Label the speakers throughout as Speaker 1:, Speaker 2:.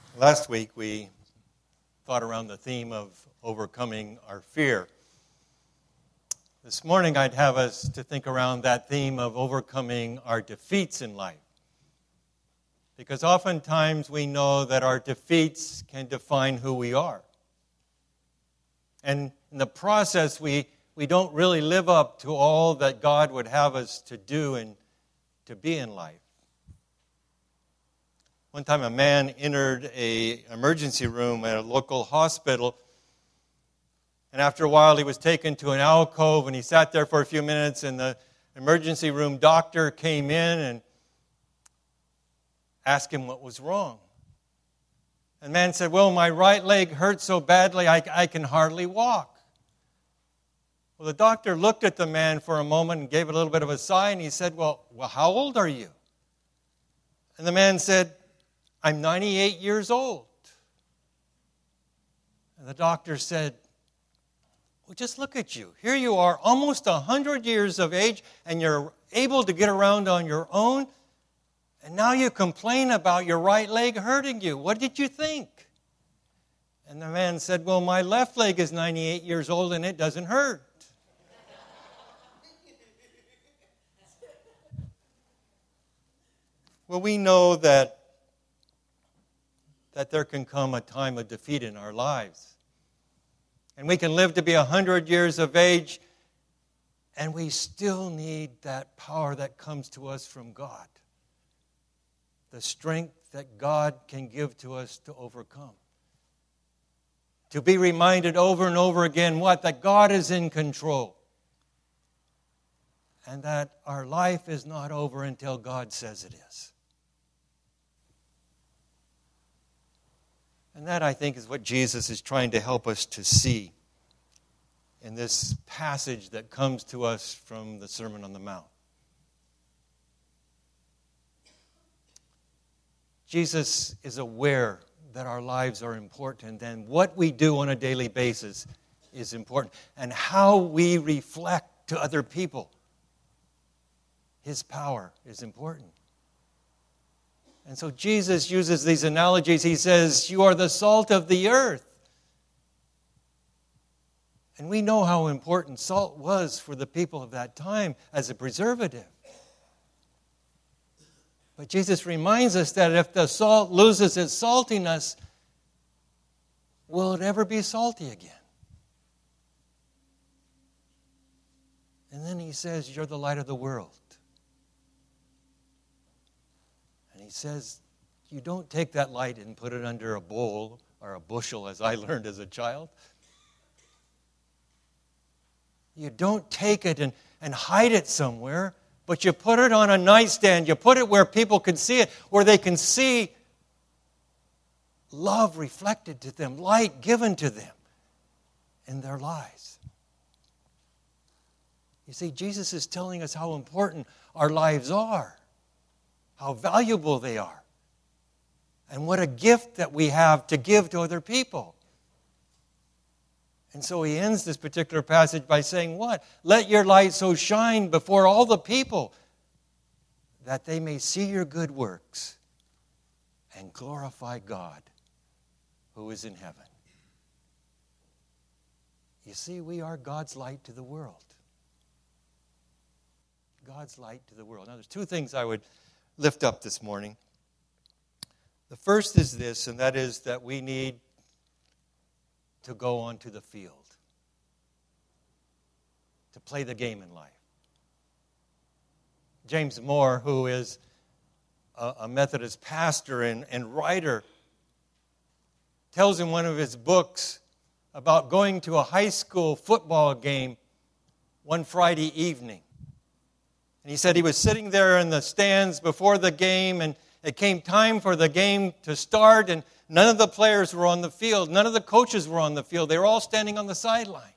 Speaker 1: Last week we thought around the theme of overcoming our fear. This morning I'd have us to think around that theme of overcoming our defeats in life. Because oftentimes we know that our defeats can define who we are. And in the process we don't really live up to all that God would have us to do and to be in life. One time a man entered an emergency room at a local hospital, and after a while he was taken to an alcove, and he sat there for a few minutes, and the emergency room doctor came in and asked him what was wrong. And the man said, "Well, my right leg hurts so badly I can hardly walk." Well, the doctor looked at the man for a moment and gave a little bit of a sigh, and he said, well, how old are you? And the man said, "I'm 98 years old." And the doctor said, "Well, just look at you. Here you are, almost 100 years of age, and you're able to get around on your own, and now you complain about your right leg hurting you. What did you think?" And the man said, "Well, my left leg is 98 years old, and it doesn't hurt." Well, we know that there can come a time of defeat in our lives. And we can live to be 100 years of age, and we still need that power that comes to us from God. The strength that God can give to us to overcome. To be reminded over and over again, what? That God is in control. And that our life is not over until God says it is. And that, I think, is what Jesus is trying to help us to see in this passage that comes to us from the Sermon on the Mount. Jesus is aware that our lives are important, and what we do on a daily basis is important, and how we reflect to other people His power is important. And so Jesus uses these analogies. He says, "You are the salt of the earth." And we know how important salt was for the people of that time as a preservative. But Jesus reminds us that if the salt loses its saltiness, will it ever be salty again? And then He says, "You're the light of the world." He says, you don't take that light and put it under a bowl or a bushel, as I learned as a child. You don't take it and hide it somewhere, but you put it on a nightstand. You put it where people can see it, where they can see love reflected to them, light given to them in their lives. You see, Jesus is telling us how important our lives are. How valuable they are. And what a gift that we have to give to other people. And so He ends this particular passage by saying what? "Let your light so shine before all the people that they may see your good works and glorify God who is in heaven." You see, we are God's light to the world. God's light to the world. Now, there's two things I would lift up this morning. The first is this, and that is that we need to go onto the field, to play the game in life. James Moore, who is a Methodist pastor and writer, tells in one of his books about going to a high school football game one Friday evening. And he said he was sitting there in the stands before the game, and it came time for the game to start, and none of the players were on the field. None of the coaches were on the field. They were all standing on the sideline.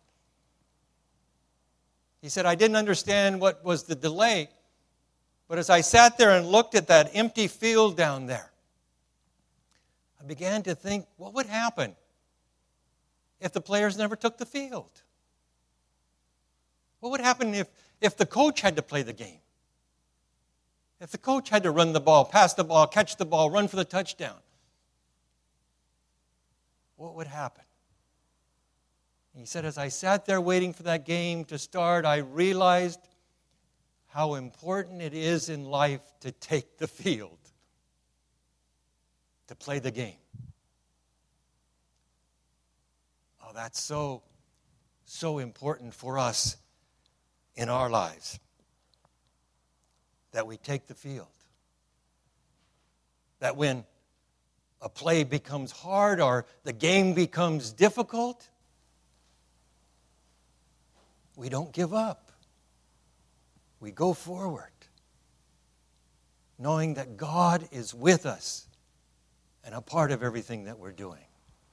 Speaker 1: He said, "I didn't understand what was the delay, but as I sat there and looked at that empty field down there, I began to think, what would happen if the players never took the field? What would happen if the coach had to play the game? If the coach had to run the ball, pass the ball, catch the ball, run for the touchdown? what would happen? He said, as I sat there waiting for that game to start, I realized how important it is in life to take the field, to play the game. Oh, that's so important for us in our lives, that we take the field. That when a play becomes hard or the game becomes difficult, we don't give up. We go forward, knowing that God is with us and a part of everything that we're doing.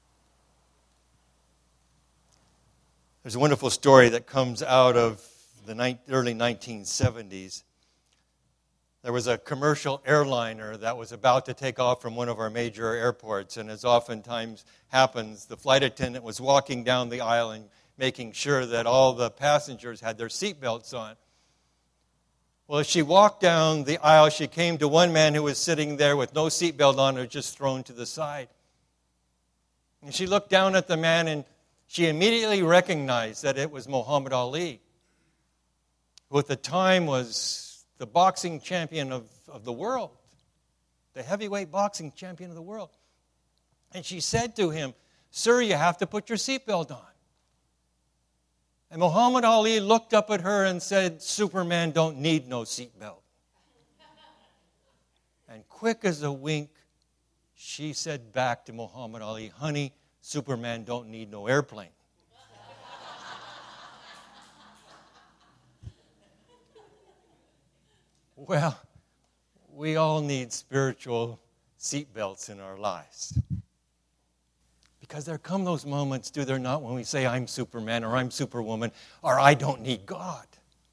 Speaker 1: There's a wonderful story that comes out of the early 1970s. There was a commercial airliner that was about to take off from one of our major airports, and as oftentimes happens, the flight attendant was walking down the aisle and making sure that all the passengers had their seatbelts on. Well, as she walked down the aisle, she came to one man who was sitting there with no seatbelt on, or just thrown to the side. And she looked down at the man, and she immediately recognized that it was Muhammad Ali, who at the time was the boxing champion of the world, the heavyweight boxing champion of the world. And she said to him, "Sir, you have to put your seatbelt on." And Muhammad Ali looked up at her and said, "Superman don't need no seatbelt." And quick as a wink, she said back to Muhammad Ali, "Honey, Superman don't need no airplane." Well, we all need spiritual seatbelts in our lives. Because there come those moments, do there not, when we say, "I'm Superman," or "I'm Superwoman," or "I don't need God."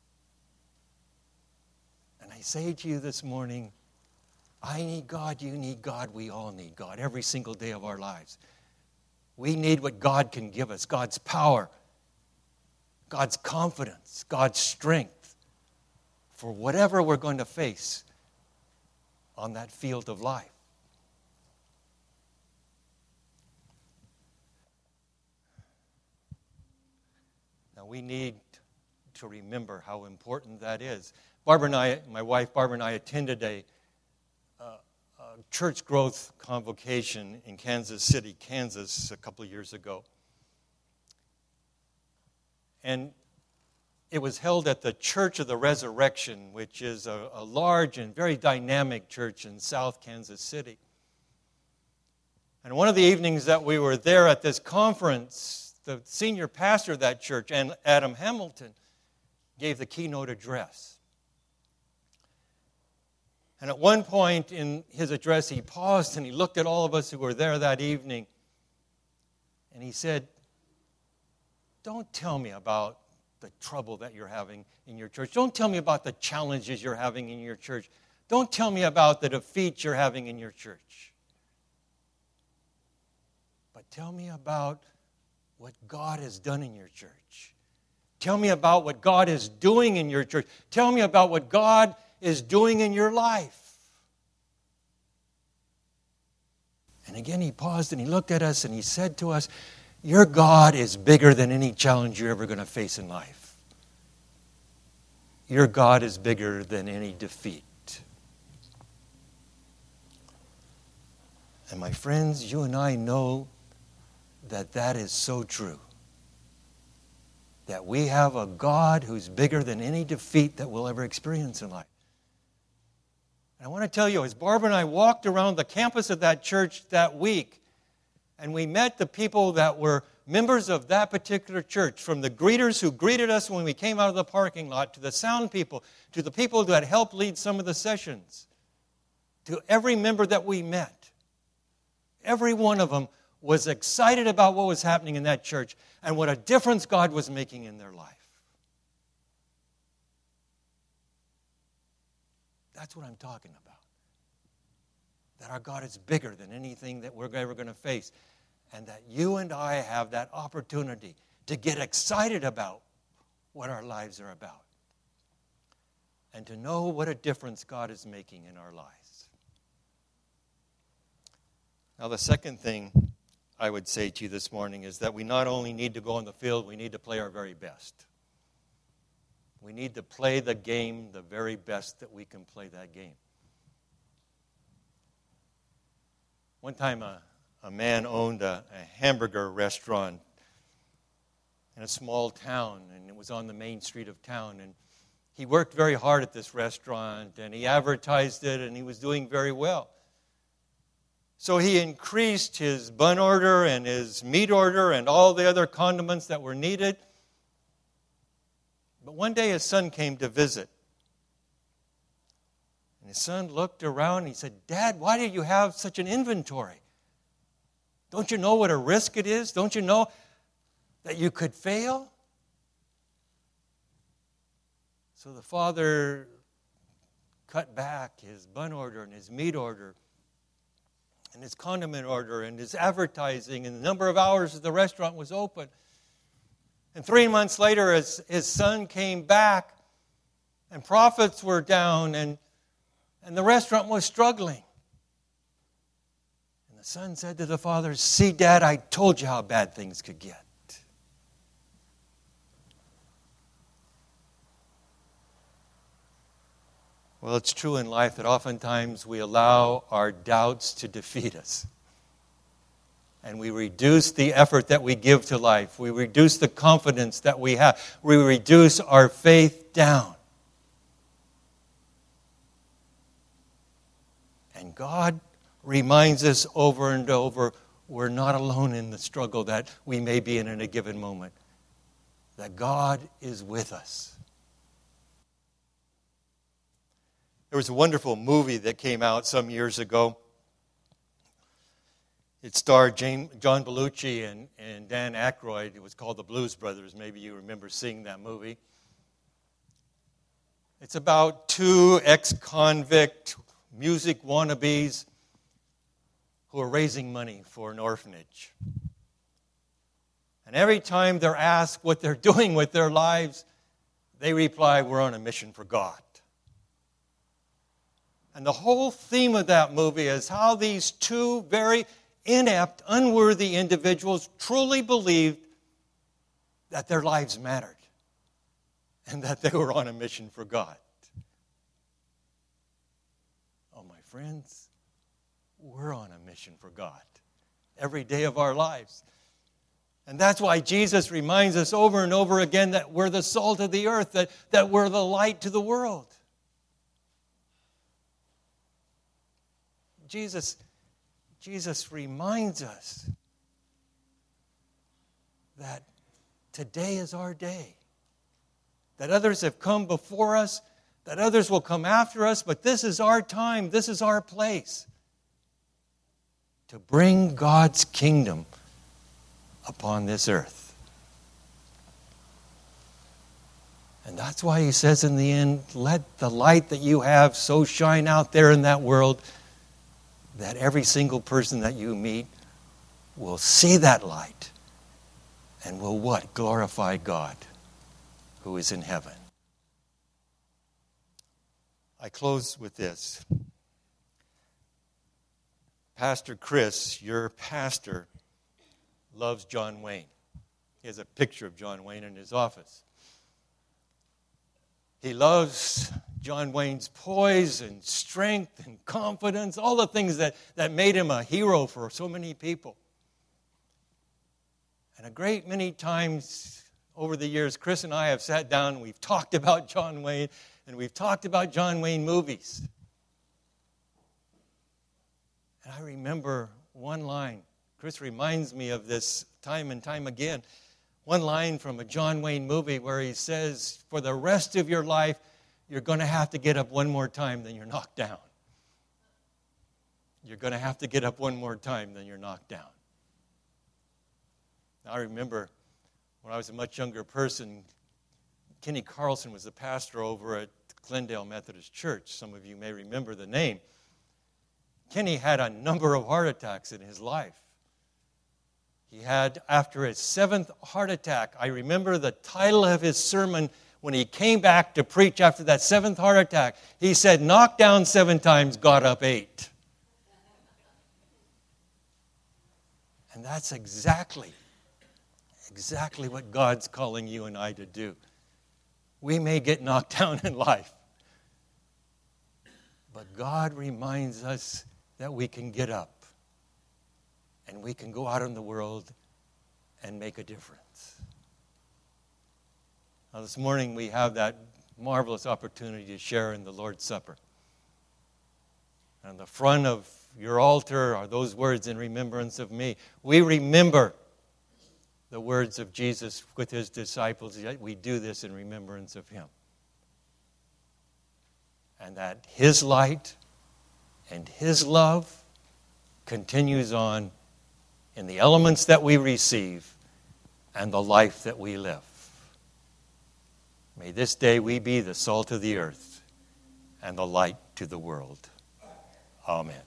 Speaker 1: And I say to you this morning, I need God, you need God, we all need God every single day of our lives. We need what God can give us, God's power, God's confidence, God's strength for whatever we're going to face on that field of life. Now, we need to remember how important that is. Barbara and I, my wife Barbara and I, attended a church growth convocation in Kansas City, Kansas, a couple of years ago. And it was held at the Church of the Resurrection, which is a large and very dynamic church in South Kansas City. And one of the evenings that we were there at this conference, the senior pastor of that church, Adam Hamilton, gave the keynote address. And at one point in his address, he paused and he looked at all of us who were there that evening. And he said, "Don't tell me about the trouble that you're having in your church. Don't tell me about the challenges you're having in your church. Don't tell me about the defeats you're having in your church. But tell me about what God has done in your church. Tell me about what God is doing in your church. Tell me about what God is doing in your life." And again, he paused and he looked at us and he said to us, "Your God is bigger than any challenge you're ever going to face in life. Your God is bigger than any defeat." And my friends, you and I know that that is so true. That we have a God who's bigger than any defeat that we'll ever experience in life. And I want to tell you, as Barbara and I walked around the campus of that church that week, and we met the people that were members of that particular church, from the greeters who greeted us when we came out of the parking lot, to the sound people, to the people who had helped lead some of the sessions, to every member that we met. Every one of them was excited about what was happening in that church and what a difference God was making in their life. That's what I'm talking about. That our God is bigger than anything that we're ever going to face. And that you and I have that opportunity to get excited about what our lives are about. And to know what a difference God is making in our lives. Now, the second thing I would say to you this morning is that we not only need to go on the field, we need to play our very best. We need to play the game the very best that we can play that game. One time a man owned a hamburger restaurant in a small town, and it was on the main street of town. And he worked very hard at this restaurant, and he advertised it, and he was doing very well. So he increased his bun order and his meat order and all the other condiments that were needed. But one day his son came to visit. And his son looked around and he said, "Dad, why do you have such an inventory? Don't you know what a risk it is? Don't you know that you could fail?" So the father cut back his bun order and his meat order and his condiment order and his advertising and the number of hours that the restaurant was open. And 3 months later, as his son came back and profits were down and the restaurant was struggling. And the son said to the father, "See, Dad, I told you how bad things could get." Well, it's true in life that oftentimes we allow our doubts to defeat us. And we reduce the effort that we give to life. We reduce the confidence that we have. We reduce our faith down. And God reminds us over and over, we're not alone in the struggle that we may be in a given moment. That God is with us. There was a wonderful movie that came out some years ago. It starred John Belushi and Dan Aykroyd. It was called The Blues Brothers. Maybe you remember seeing that movie. It's about two ex-convict music wannabes who are raising money for an orphanage. And every time they're asked what they're doing with their lives, they reply, "We're on a mission for God." And the whole theme of that movie is how these two very inept, unworthy individuals truly believed that their lives mattered and that they were on a mission for God. Oh, my friends, we're on a mission for God every day of our lives. And that's why Jesus reminds us over and over again that we're the salt of the earth, that we're the light to the world. Jesus reminds us that today is our day. That others have come before us, that others will come after us, but this is our time, this is our place to bring God's kingdom upon this earth. And that's why he says in the end, let the light that you have so shine out there in that world that every single person that you meet will see that light and will what? Glorify God who is in heaven. I close with this. Pastor Chris, your pastor, loves John Wayne. He has a picture of John Wayne in his office. He loves John Wayne's poise and strength and confidence, all the things that made him a hero for so many people. And a great many times over the years, Chris and I have sat down and we've talked about John Wayne and we've talked about John Wayne movies. And I remember one line. Chris reminds me of this time and time again. One line from a John Wayne movie where he says, for the rest of your life, you're going to have to get up one more time than you're knocked down. You're going to have to get up one more time than you're knocked down. Now, I remember when I was a much younger person, Kenny Carlson was the pastor over at Glendale Methodist Church. Some of you may remember the name. Kenny had a number of heart attacks in his life. He had, after his 7th heart attack, I remember the title of his sermon when he came back to preach after that 7th heart attack. He said, knocked down 7 times, got up 8. And that's exactly what God's calling you and I to do. We may get knocked down in life, but God reminds us that we can get up and we can go out in the world and make a difference. Now, this morning we have that marvelous opportunity to share in the Lord's Supper. On the front of your altar are those words, in remembrance of me. We remember the words of Jesus with his disciples. We do this in remembrance of him. And that his light and his love continues on in the elements that we receive and the life that we live. May this day we be the salt of the earth and the light to the world. Amen.